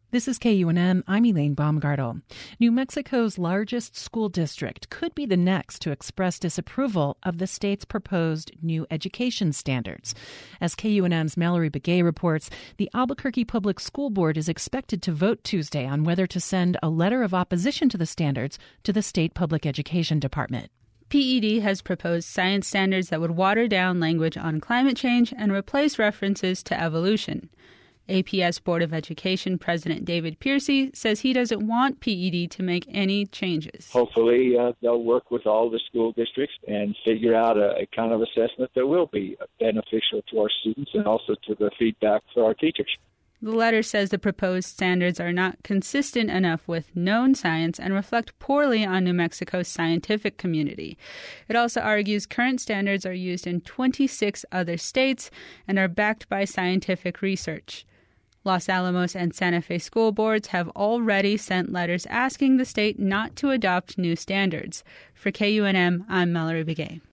This is KUNM. I'm Elaine Baumgartel. New Mexico's largest school district could be the next to express disapproval of the state's proposed new education standards. As KUNM's Mallory Begay reports, the Albuquerque Public School Board is expected to vote Tuesday on whether to send a letter of opposition to the standards to the state public education department. PED has proposed science standards that would water down language on climate change and replace references to evolution. APS Board of Education President David Piercy says he doesn't want PED to make any changes. Hopefully, they'll work with all the school districts and figure out a kind of assessment that will be beneficial to our students and also to the feedback for our teachers. The letter says the proposed standards are not consistent enough with known science and reflect poorly on New Mexico's scientific community. It also argues current standards are used in 26 other states and are backed by scientific research. Los Alamos and Santa Fe school boards have already sent letters asking the state not to adopt new standards. For KUNM, I'm Mallory Begay.